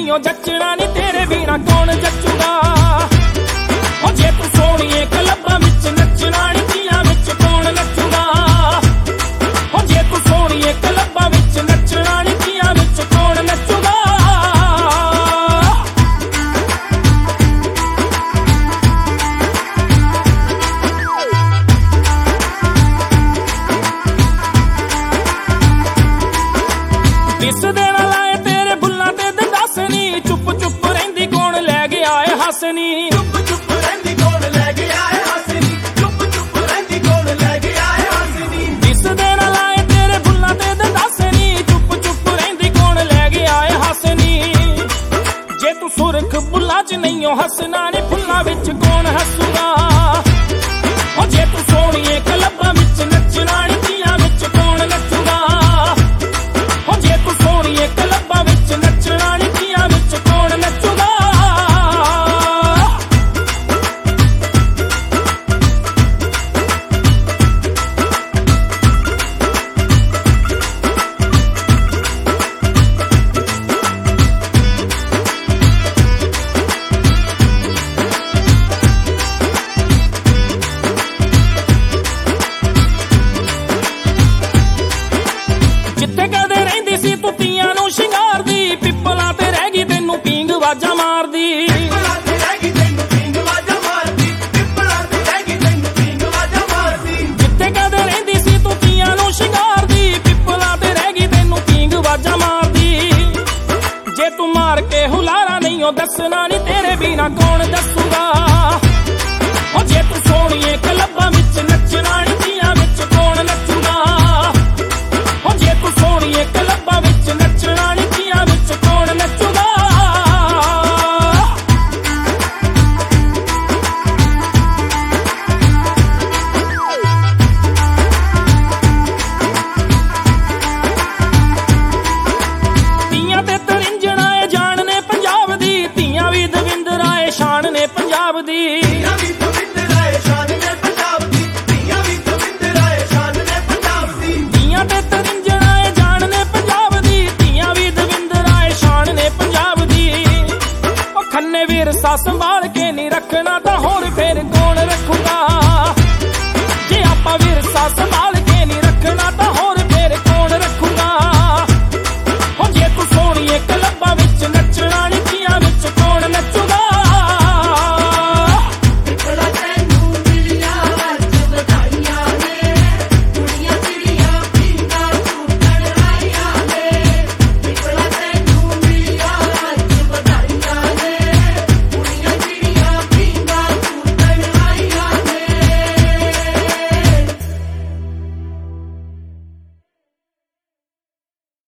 नहीं जचना नी तेरे बिना कौन जचूगा। ओ जे तू सोहणीए क्लबां विच नचना नी तियां विच कौन नचूगा। ओ जे तू सोहणीए क्लबां विच नचना नी तियां विच कौन नचूगा। दिसदे ना लाए तेरे बुल्लां ते दंदासनी, चुप चुप रहिंदी कौन लै गया है हसनी। चुप चुप रहिंदी कौन लै गया है हसनी, चुप चुप रहिंदी कौन लै गया है हसनी। दिसदे ना लाए तेरे बुल्लां ते दंदासनी, चुप चुप रहिंदी कौन लै गया है हसनी। जे तू सुरख बुल्लां च नहीं हो हसना नी फुल्लां विच कौन हसूगा। ओ जे तू सोहणीए क्लबां विच नचना नी तियां विच कौन नचूगा। ओ जे तू सोहणीए क्लबां विच नचना नी तियां विच कौन नचूगा। जिथे कदे रहिंदी सी तू तियां नूं शिंगारदी, पिपलां ते रह गई तैनूं पींग वाजां मारदी। पिपलां ते रह गई तैनूं पींग वाजां मारदी, पिपलां ते रह गई तैनूं पींग वाजां मारदी। जिथे कदे रहिंदी सी तू तियां नूं शिंगारदी, पिपलां ते रह गई तैनूं पींग वाजां मारदी। जे तू मार के हुलारा नहीं हो दसना नी तेरे बिना कौन दसूगा। ओ जे तू सोहणीए क्लबां विच नचना नी तियां विच कौन नचूगा। ओ जे तू सोहणीए क्लबां विच नचना नी तियां विच कौन नचूगा। ਧੀਆਂ ਤੇ ਤਰਿੰਜਣਾ ਏ ਜਾਨ ਨੇ ਪੰਜਾਬ ਦੀ, ਧੀਆਂ ਵੀ ਦਵਿੰਦਰਾ ਏ ਸ਼ਾਨ ਨੇ ਪੰਜਾਬ ਦੀ। ਧੀਆਂ ਵੀ ਦਵਿੰਦਰਾ ਏ ਸ਼ਾਨ ਨੇ ਪੰਜਾਬ ਦੀ, ਧੀਆਂ ਵੀ ਦਵਿੰਦਰਾ ਏ ਸ਼ਾਨ ਨੇ ਪੰਜਾਬ ਦੀ। ਧੀਆਂ ਤੇ ਤਰਿੰਜਣਾ ਏ ਜਾਨ ਨੇ ਪੰਜਾਬ ਦੀ, ਧੀਆਂ ਵੀ ਦਵਿੰਦਰਾ ਏ ਸ਼ਾਨ ਨੇ ਪੰਜਾਬ ਦੀ। ਉਹ ਖੰਨੇ ਵਿਰਸਾ ਸੰਭਾਲ